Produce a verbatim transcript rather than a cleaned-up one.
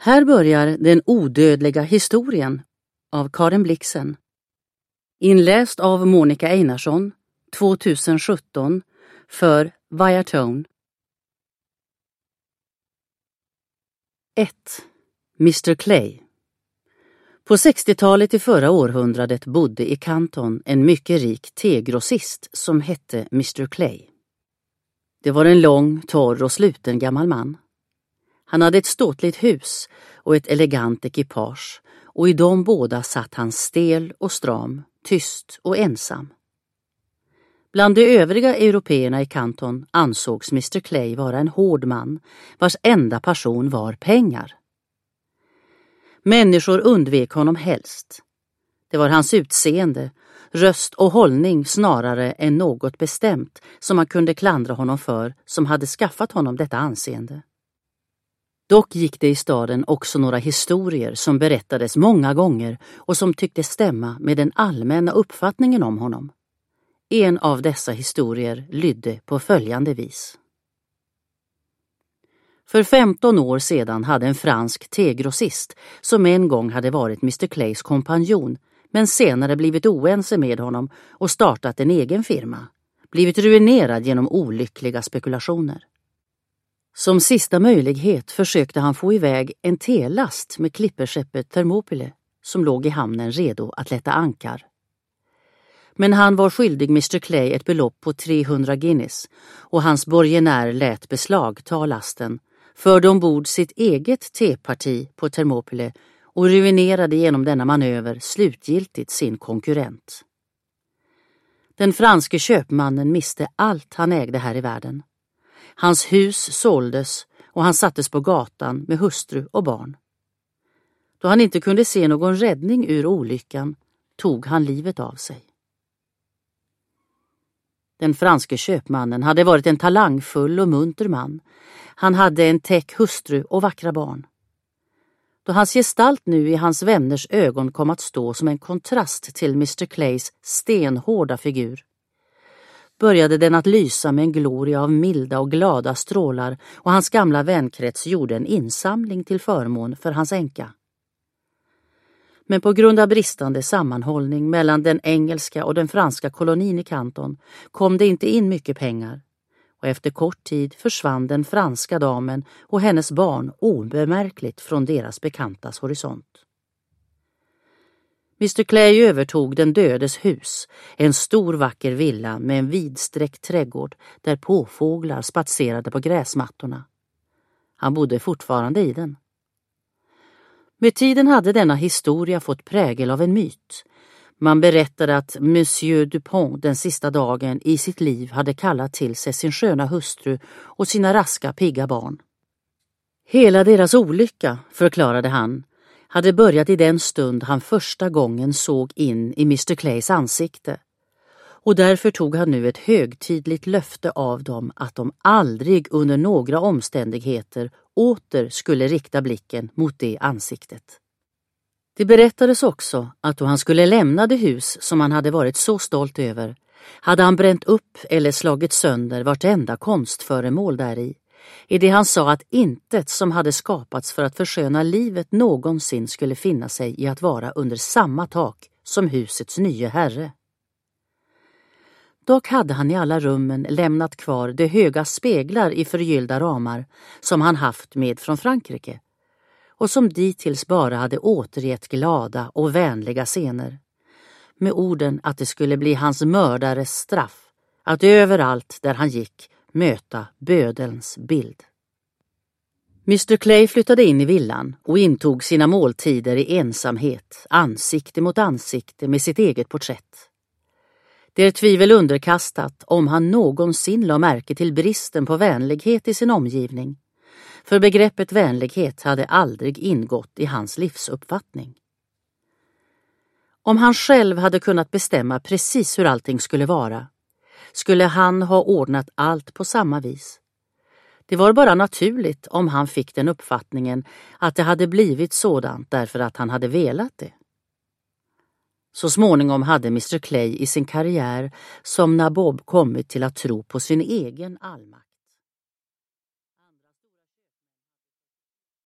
Här börjar Den odödliga historien av Karin Blixen. Inläst av Monica Einarsson tjugosjutton för Viatone. ett. mister Clay. På sextiotalet i förra århundradet bodde i Canton en mycket rik tegrossist som hette mister Clay. Det var en lång, torr och sluten gammal man. Han hade ett ståtligt hus och ett elegant ekipage, och i de båda satt han stel och stram, tyst och ensam. Bland de övriga européerna i Canton ansågs mister Clay vara en hård man, vars enda passion var pengar. Människor undvek honom helst. Det var hans utseende, röst och hållning snarare än något bestämt som man kunde klandra honom för som hade skaffat honom detta anseende. Dock gick det i staden också några historier som berättades många gånger och som tyckte stämma med den allmänna uppfattningen om honom. En av dessa historier lydde på följande vis. För femton år sedan hade en fransk tegrossist, som en gång hade varit mister Clays kompanjon men senare blivit oense med honom och startat en egen firma, blivit ruinerad genom olyckliga spekulationer. Som sista möjlighet försökte han få iväg en telast med klipperskeppet Thermopyle som låg i hamnen redo att lätta ankar. Men han var skyldig mister Clay ett belopp på trehundra guineas och hans borgenär lät beslagta lasten, förde ombord sitt eget teparti på Thermopyle och ruinerade genom denna manöver slutgiltigt sin konkurrent. Den franske köpmannen miste allt han ägde här i världen. Hans hus såldes och han sattes på gatan med hustru och barn. Då han inte kunde se någon räddning ur olyckan tog han livet av sig. Den franske köpmannen hade varit en talangfull och munter man. Han hade en täck hustru och vackra barn. Då hans gestalt nu i hans vänners ögon kom att stå som en kontrast till mister Clays stenhårda figur, började den att lysa med en gloria av milda och glada strålar, och hans gamla vänkrets gjorde en insamling till förmån för hans änka. Men på grund av bristande sammanhållning mellan den engelska och den franska kolonin i Canton kom det inte in mycket pengar, och efter kort tid försvann den franska damen och hennes barn obemärkligt från deras bekantas horisont. mister Clay övertog den dödes hus, en stor vacker villa med en vidsträckt trädgård där påfåglar spatserade på gräsmattorna. Han bodde fortfarande i den. Med tiden hade denna historia fått prägel av en myt. Man berättade att monsieur Dupont den sista dagen i sitt liv hade kallat till sig sin sköna hustru och sina raska pigga barn. Hela deras olycka, förklarade han, hade börjat i den stund han första gången såg in i mister Clays ansikte, och därför tog han nu ett högtidligt löfte av dem att de aldrig under några omständigheter åter skulle rikta blicken mot det ansiktet. Det berättades också att då han skulle lämna det hus som han hade varit så stolt över, hade han bränt upp eller slagit sönder vartenda konstföremål där i, i det han sa att intet som hade skapats för att försköna livet någonsin skulle finna sig i att vara under samma tak som husets nya herre. Dock hade han i alla rummen lämnat kvar de höga speglar i förgyllda ramar som han haft med från Frankrike, och som dittills bara hade återgett glada och vänliga scener, med orden att det skulle bli hans mördares straff att överallt där han gick möta bödelns bild. mister Clay flyttade in i villan och intog sina måltider i ensamhet, ansikte mot ansikte med sitt eget porträtt. Det är tvivel underkastat om han någonsin la märke till bristen på vänlighet i sin omgivning, för begreppet vänlighet hade aldrig ingått i hans livsuppfattning. Om han själv hade kunnat bestämma precis hur allting skulle vara, skulle han ha ordnat allt på samma vis. Det var bara naturligt om han fick den uppfattningen att det hade blivit sådant därför att han hade velat det. Så småningom hade mister Clay i sin karriär som nabob kommit till att tro på sin egen allmakt.